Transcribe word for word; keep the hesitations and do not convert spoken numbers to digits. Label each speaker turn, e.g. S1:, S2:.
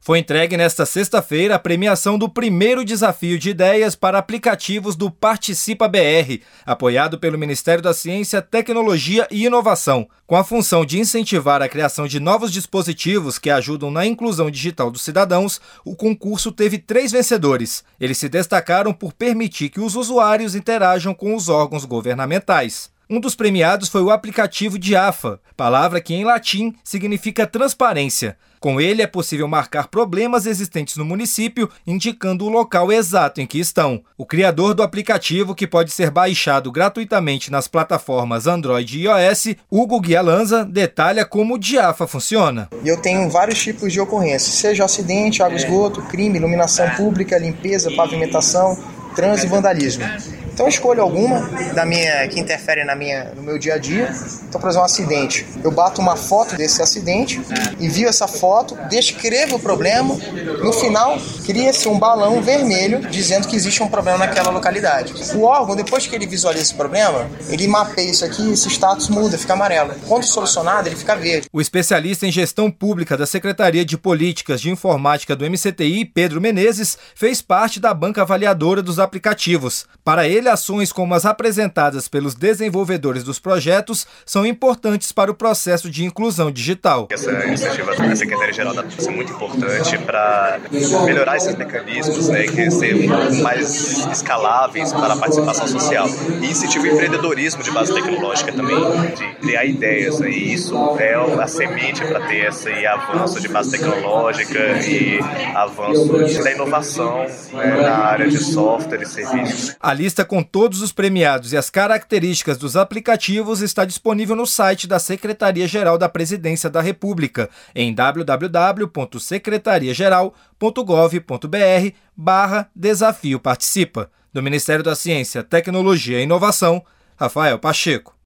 S1: Foi entregue nesta sexta-feira a premiação do primeiro desafio de ideias para aplicativos do Participa B R, apoiado pelo Ministério da Ciência, Tecnologia e Inovação. Com a função de incentivar a criação de novos dispositivos que ajudam na inclusão digital dos cidadãos, o concurso teve três vencedores. Eles se destacaram por permitir que os usuários interajam com os órgãos governamentais. Um dos premiados foi o aplicativo Diafa, palavra que em latim significa transparência. Com ele é possível marcar problemas existentes no município, indicando o local exato em que estão. O criador do aplicativo, que pode ser baixado gratuitamente nas plataformas Android e iOS, Hugo Guialanza, detalha como o Diafa funciona.
S2: Eu tenho vários tipos de ocorrências, seja acidente, água, esgoto, crime, iluminação pública, limpeza, pavimentação, trânsito e vandalismo. Então eu escolho alguma da minha, que interfere na minha, no meu dia a dia. Então, por exemplo, um acidente. Eu bato uma foto desse acidente, envio essa foto, descrevo o problema. No final, cria-se um balão vermelho dizendo que existe um problema naquela localidade. O órgão, depois que ele visualiza esse problema, ele mapeia isso aqui, esse status muda, fica amarelo. Quando solucionado, ele fica verde.
S1: O especialista em gestão pública da Secretaria de Políticas de Informática do M C T I, Pedro Menezes, fez parte da banca avaliadora dos aplicativos. Para ele, ações como as apresentadas pelos desenvolvedores dos projetos são importantes para o processo de inclusão digital.
S3: Essa iniciativa da Secretaria-Geral da é muito importante para melhorar esses mecanismos, né, que ser mais escaláveis para a participação social. E incentiva o empreendedorismo de base tecnológica também, de criar ideias. Né, e isso é a semente para ter esse avanço de base tecnológica e avanço da inovação, né, na área de software e serviços.
S1: A lista com todos os premiados e as características dos aplicativos está disponível no site da Secretaria-Geral da Presidência da República, em w w w ponto secretariageral ponto gov ponto b r barra desafio participa. Do Ministério da Ciência, Tecnologia e Inovação, Rafael Pacheco.